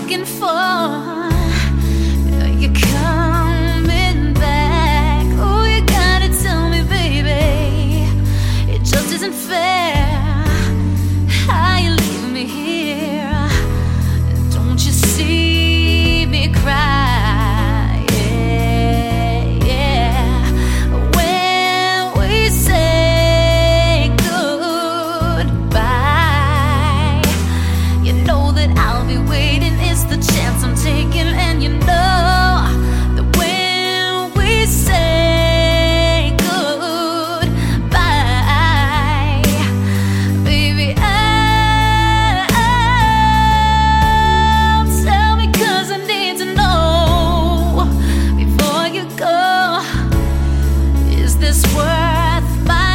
looking for. Are you coming back? Oh, you gotta tell me, baby. It just isn't fair how you leave me here. Don't you see me cry? Yeah, yeah. When we say goodbye, you know that I'll be waiting. It's the chance I'm taking, and you know that when we say goodbye, baby, tell me, 'cause I need to know before you go. Is this worth my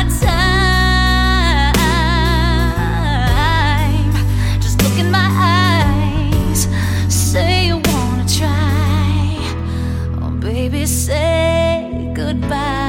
time? Just look in my eyes, say you wanna try. Oh, baby, say goodbye.